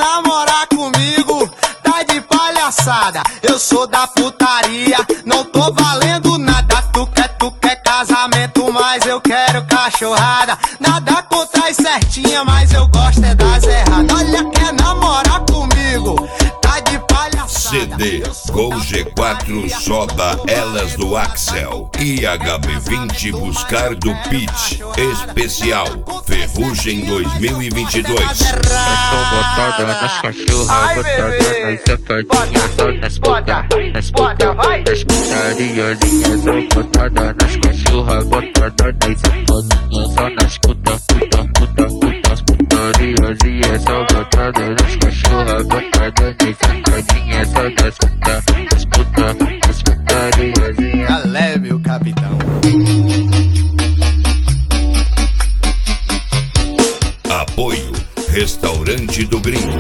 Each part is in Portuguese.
namorar comigo? Tá de palhaçada, eu sou da putaria, não tô valendo nada. Tu quer casamento, mas eu quero cachorrada. Nada contra as certinhas, mas eu gosto é das erradas. Olha, quer namorar comigo? Tá de palhaçada. CD Gol G4 Soba Elas do Axel e HB20 Buscar do Pitch Especial Ferrugem 2022. Eu tô botada nas cachorras, botada nas safadinhas, só nas puta, nas putariazinhas. Tô botada nas cachorras, botada nas safadinhas, só nas puta, as putariazinhas. Só botada nas cachorras, botada nas safadinhas, só nas puta, as putariazinhas. Tá leve o capitão. Apoio Restaurante do Gringo.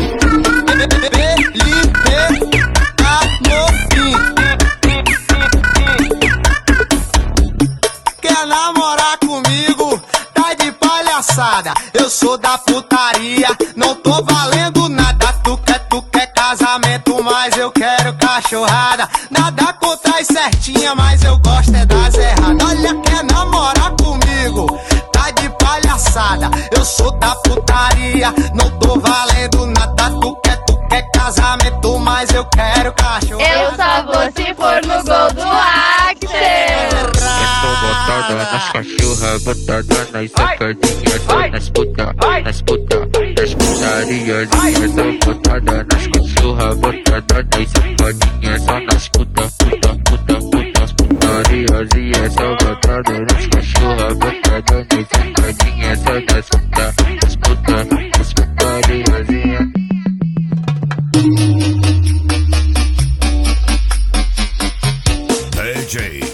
Quer namorar comigo? Tá de palhaçada, eu sou da putaria, não tô valendo nada. Tu quer casamento, mas eu quero cachorrada. Nada contra as certinhas, mas eu gosto é das erradas. Olha, quer namorar comigo? Tá de palhaçada, eu sou da putaria, não tô valendo nada. Tu quer casamento, mas eu quero cachorrada. Eu só vou se for no gol do Axel. Eu tô botada nas cachorras, botada nas safadinhas, só nas puta, as putariazinhas. Tô botada nas cachorras, botada nas safadinhas, só nas puta, as putariazinhas. Tô botada nas cachorras, botada nas safadinhas, só nas puta, as putariazinhas. DJ